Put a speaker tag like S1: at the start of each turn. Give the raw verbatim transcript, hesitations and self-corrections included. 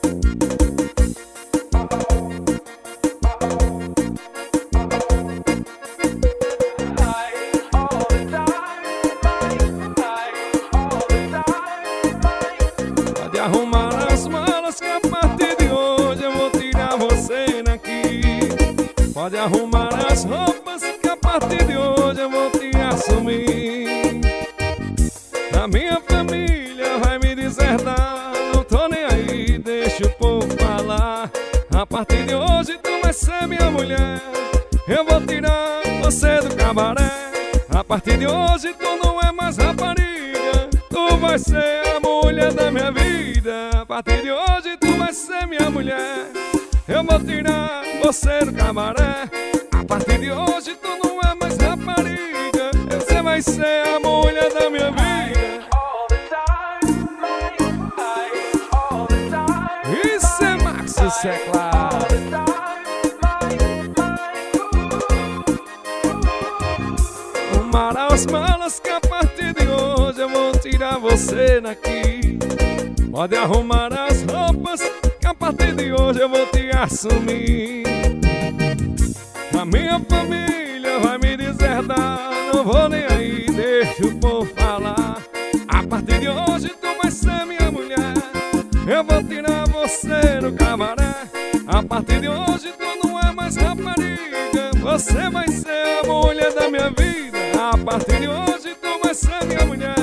S1: Pode arrumar as malas que a partir de hoje eu vou tirar você daqui. Pode arrumar as roupas que a partir de hoje eu vou te assumir. A minha família vai me deserdar, não tô nem aí, deixa o povo falar. A partir de hoje tu vai ser minha mulher, eu vou tirar você do cabaré. A partir de hoje tu não é mais rapariga, tu vai ser a mulher da minha vida. A partir de hoje tu vai ser minha mulher, eu vou tirar você do cabaré. A partir de hoje tu não é mais rapariga, você vai ser a mulher da minha vida. Isso é Max, isso é claro. Arrumar as malas que a partir de hoje eu vou tirar você daqui. Pode arrumar as roupas que a partir de hoje eu vou te assumir. A minha família vai me deserdar, não vou nem aí, deixa o povo falar. A partir de hoje tu vai ser minha mulher, eu vou tirar você do cabaré. A partir de hoje tu não é mais rapariga, você vai ser a mulher da minha vida. A partir de hoje tu vai ser minha mulher,